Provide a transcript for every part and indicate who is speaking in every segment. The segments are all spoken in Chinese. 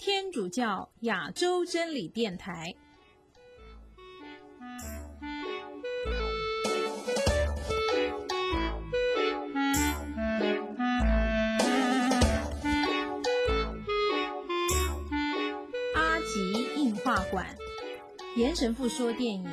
Speaker 1: 天主教亚洲真理电台。阿吉映画馆，严神父说电影。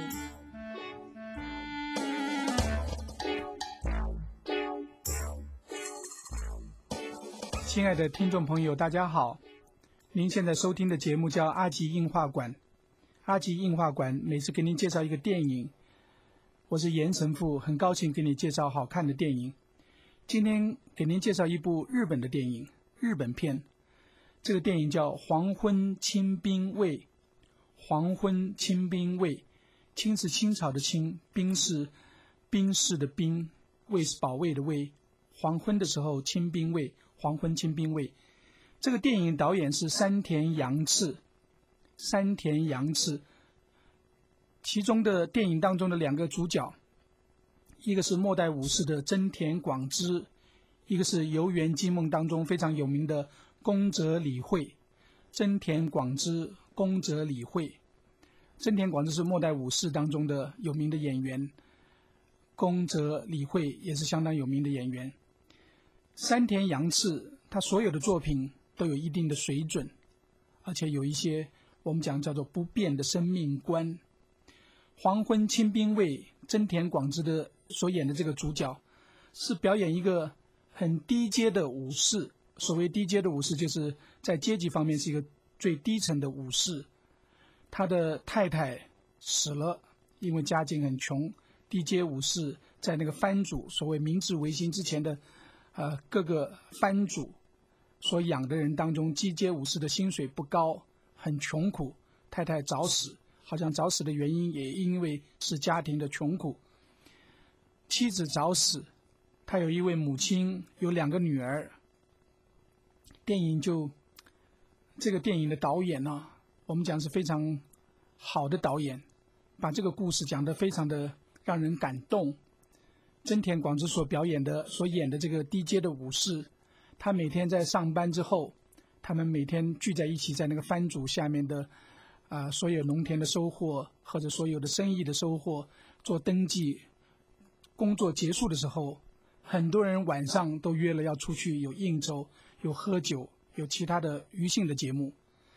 Speaker 2: 亲爱的听众朋友，大家好，您现在收听的节目叫阿吉映画馆。阿吉映画馆每次给您介绍一个电影，我是严神父，很高兴给你介绍好看的电影。今天给您介绍一部日本的电影，日本片。这个电影叫《黄昏清兵卫》。黄昏清兵卫，清是清朝的清，兵是兵士的兵，卫是保卫的卫。黄昏的时候，清兵卫，黄昏清兵卫。这个电影导演是山田洋次，山田洋次。其中的电影当中的两个主角，一个是末代武士的真田广之，一个是游园惊梦当中非常有名的宫泽理惠。真田广之，宫泽理惠。真田广之是末代武士当中的有名的演员，宫泽理惠也是相当有名的演员。山田洋次他所有的作品都有一定的水准，而且有一些我们讲叫做不变的生命观。黄昏清兵卫，真田广之的所演的这个主角是表演一个很低阶的武士。所谓低阶的武士，就是在阶级方面是一个最低层的武士。他的太太死了，因为家境很穷。低阶武士在那个藩主，所谓明治维新之前的各个藩主所养的人当中，低阶武士的薪水不高，很穷苦。太太早死，好像早死的原因也因为是家庭的穷苦。妻子早死，他有一位母亲，有两个女儿。这个电影的导演呢，我们讲是非常好的导演，把这个故事讲得非常的让人感动。真田广之所演的这个低阶的武士，他每天在上班之后，他们每天聚在一起，在那个藩主下面的所有农田的收获或者所有的生意的收获做登记。工作结束的时候，很多人晚上都约了要出去，有应酬，有喝酒，有其他的娱性的节目。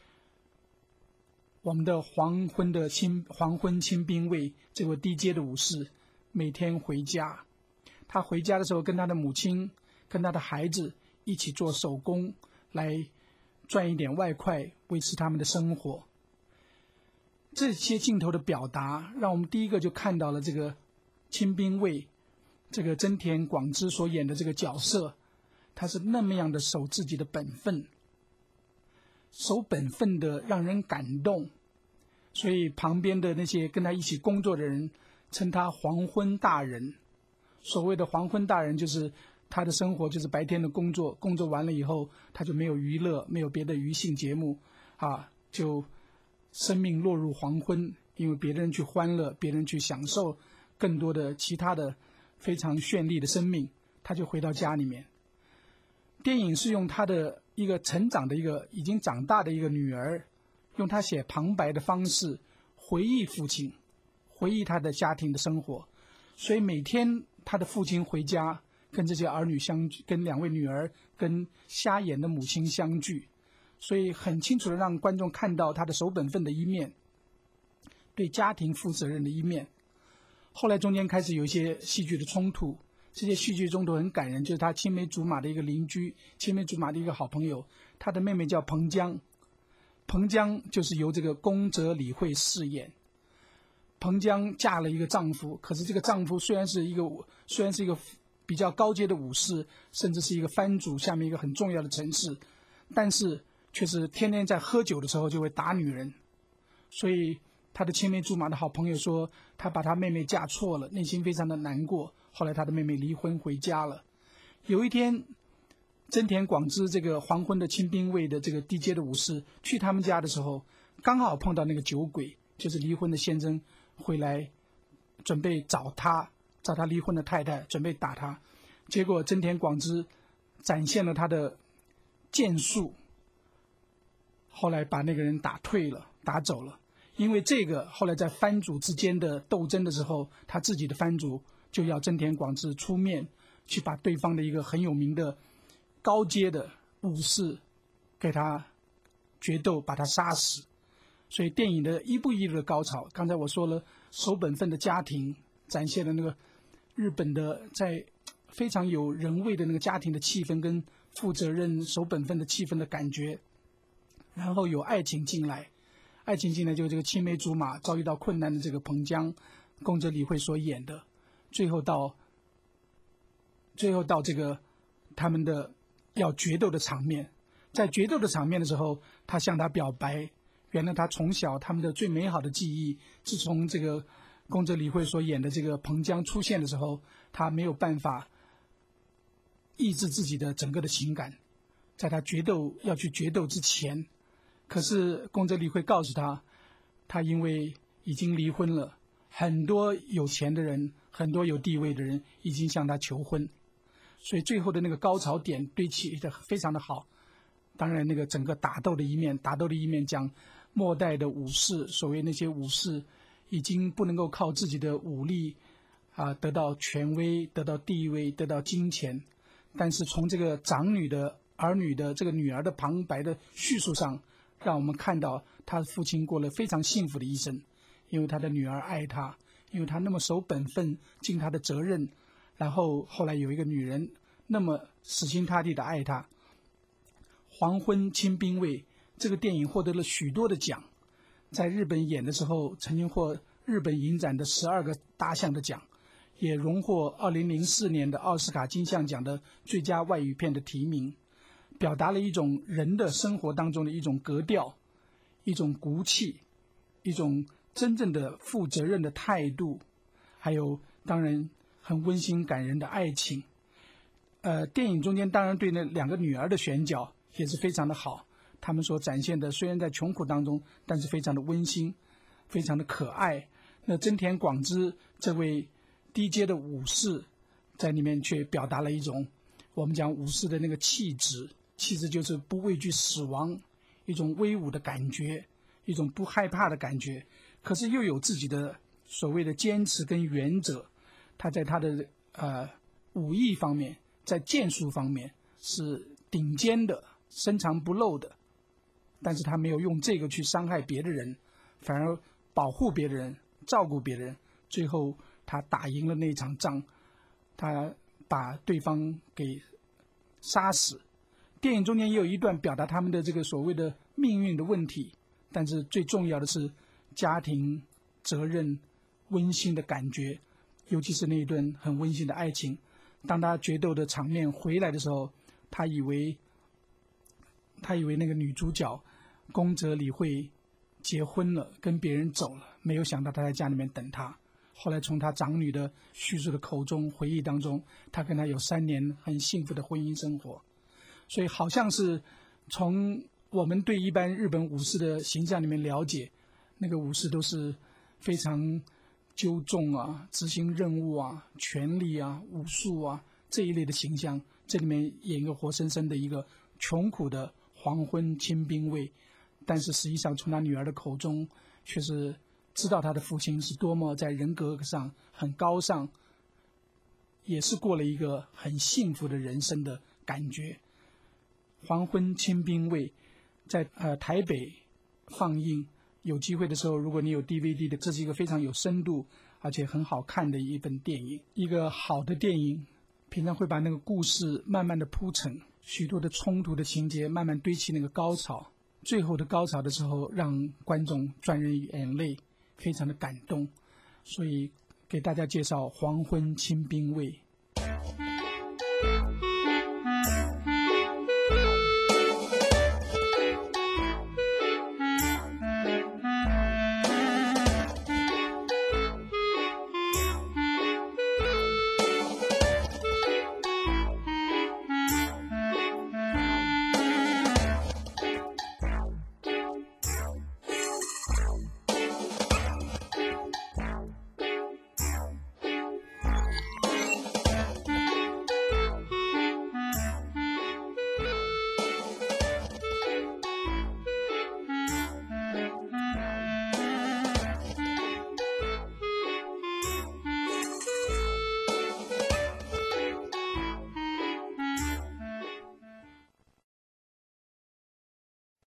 Speaker 2: 我们的黄昏清兵卫这位低阶的武士每天回家，他回家的时候跟他的母亲跟他的孩子一起做手工，来赚一点外快维持他们的生活。这些镜头的表达让我们第一个就看到了这个清兵卫，这个真田广之所演的这个角色，他是那么样的守自己的本分，守本分的让人感动。所以旁边的那些跟他一起工作的人称他黄昏大人。所谓的黄昏大人，就是他的生活就是白天的工作，工作完了以后他就没有娱乐，没有别的娱性节目就生命落入黄昏，因为别人去欢乐，别人去享受更多的其他的非常绚丽的生命，他就回到家里面。电影是用他的一个成长的一个已经长大的一个女儿，用他写旁白的方式回忆父亲，回忆他的家庭的生活。所以每天他的父亲回家，跟这些儿女相聚，跟两位女儿跟瞎眼的母亲相聚，所以很清楚的让观众看到他的守本分的一面，对家庭负责任的一面。后来中间开始有一些戏剧的冲突，这些戏剧冲突很感人，就是他青梅竹马的一个邻居，青梅竹马的一个好朋友，他的妹妹叫彭江。彭江就是由这个宫泽理惠饰演。彭江嫁了一个丈夫，可是这个丈夫虽然是一个比较高阶的武士，甚至是一个藩主下面一个很重要的城市，但是却是天天在喝酒的时候就会打女人。所以他的青梅竹马的好朋友说，他把他妹妹嫁错了，内心非常的难过。后来他的妹妹离婚回家了。有一天，真田广之这个黄昏的清兵卫的这个低阶的武士去他们家的时候，刚好碰到那个酒鬼，就是离婚的先生回来，准备找他离婚的太太，准备打他。结果真田广之展现了他的剑术， 后来把那个人打退了，打走了。因为这个，后来在藩主之间的斗争的时候，他自己的藩主就要真田广志出面去把对方的一个很有名的高阶的武士给他决斗，把他杀死。所以电影的一步一步的高潮，刚才我说了，守本分的家庭展现了那个日本的在非常有人味的那个家庭的气氛跟负责任守本分的气氛的感觉，然后有爱情进来，就这个青梅竹马遭遇到困难的这个彭江，宫泽理惠所演的，最后到这个他们的要决斗的场面，在决斗的场面的时候，他向他表白，原来他从小他们的最美好的记忆，自从这个宫泽理惠所演的这个彭江出现的时候，他没有办法抑制自己的整个的情感，在他要去决斗之前，可是宫泽理惠告诉他，他因为已经离婚了，很多有钱的人，很多有地位的人已经向他求婚，所以最后的那个高潮点堆砌的非常的好。当然那个整个打斗的一面讲末代的武士，所谓那些武士已经不能够靠自己的武力得到权威，得到地位，得到金钱，但是从这个长女的儿女的这个女儿的旁白的叙述上，让我们看到他父亲过了非常幸福的一生，因为他的女儿爱他，因为他那么守本分，尽他的责任，然后后来有一个女人那么死心塌地的爱他。黄昏清兵卫这个电影获得了许多的奖，在日本演的时候曾经获日本影展的12个大项的奖，也荣获2004年的奥斯卡金像奖的最佳外语片的提名，表达了一种人的生活当中的一种格调，一种骨气，一种真正的负责任的态度，还有当然很温馨感人的爱情。电影中间当然对那2个女儿的选角也是非常的好，他们所展现的虽然在穷苦当中，但是非常的温馨，非常的可爱。那真田广之这位低阶的武士，在里面却表达了一种我们讲武士的那个气质就是不畏惧死亡，一种威武的感觉，一种不害怕的感觉，可是又有自己的所谓的坚持跟原则。他在他的武艺方面，在剑术方面是顶尖的，深藏不露的，但是他没有用这个去伤害别的人，反而保护别人，照顾别人，最后他打赢了那场仗，他把对方给杀死。电影中间也有一段表达他们的这个所谓的命运的问题，但是最重要的是家庭责任温馨的感觉，尤其是那一段很温馨的爱情。当他决斗的场面回来的时候，他以为那个女主角宫泽理惠结婚了，跟别人走了，没有想到他在家里面等他。后来从他长女的叙述的口中回忆当中，他跟他有3年很幸福的婚姻生活。所以好像是从我们对一般日本武士的形象里面了解，那个武士都是非常纠重执行任务权力武术这一类的形象，这里面演一个活生生的一个穷苦的黄昏清兵卫，但是实际上从他女儿的口中却是知道他的父亲是多么在人格上很高尚，也是过了一个很幸福的人生的感觉。黄昏清兵卫在台北放映，有机会的时候如果你有 DVD 的，这是一个非常有深度而且很好看的一本电影。一个好的电影平常会把那个故事慢慢的铺陈，许多的冲突的情节慢慢堆砌那个高潮，最后的高潮的时候让观众赚人眼泪，非常的感动。所以给大家介绍黄昏清兵卫。